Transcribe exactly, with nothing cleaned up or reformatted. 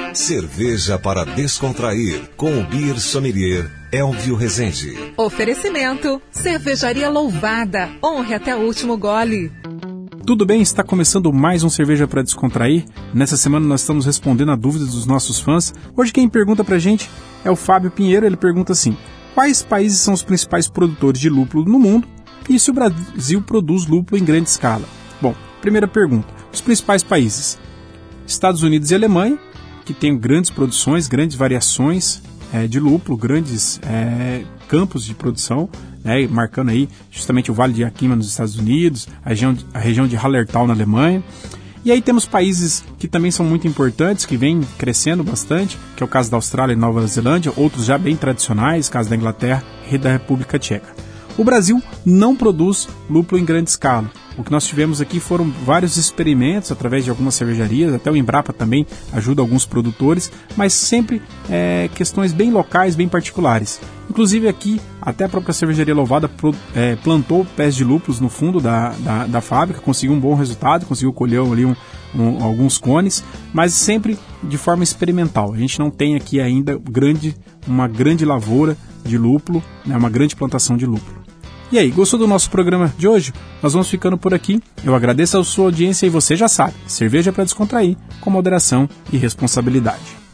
Cerveja para descontrair, com o Beer Sommelier Elvio Rezende. Oferecimento, Cervejaria Louvada, honre até o último gole. Tudo bem? Está começando mais um Cerveja para Descontrair. Nessa semana nós estamos respondendo a dúvidas dos nossos fãs. Hoje quem pergunta pra gente é o Fábio Pinheiro. Ele pergunta assim: quais países são os principais produtores de lúpulo no mundo e se o Brasil produz lúpulo em grande escala? Bom, primeira pergunta, os principais países: Estados Unidos e Alemanha, que tem grandes produções, grandes variações é, de lúpulo, grandes é, campos de produção, né, marcando aí justamente o Vale de Yakima nos Estados Unidos, a região, a região de Hallertau na Alemanha. E aí temos países que também são muito importantes, que vêm crescendo bastante, que é o caso da Austrália e Nova Zelândia, outros já bem tradicionais, caso da Inglaterra e da República Tcheca. O Brasil não produz lúpulo em grande escala. O que nós tivemos aqui foram vários experimentos através de algumas cervejarias, até o Embrapa também ajuda alguns produtores, mas sempre é, questões bem locais, bem particulares. Inclusive aqui, até a própria Cervejaria Louvada é, plantou pés de lúpulos no fundo da, da, da fábrica, conseguiu um bom resultado, conseguiu colher ali um, um, alguns cones, mas sempre de forma experimental. A gente não tem aqui ainda grande, uma grande lavoura de lúpulo, né, uma grande plantação de lúpulo. E aí, gostou do nosso programa de hoje? Nós vamos ficando por aqui. Eu agradeço a sua audiência e você já sabe, cerveja para descontrair, com moderação e responsabilidade.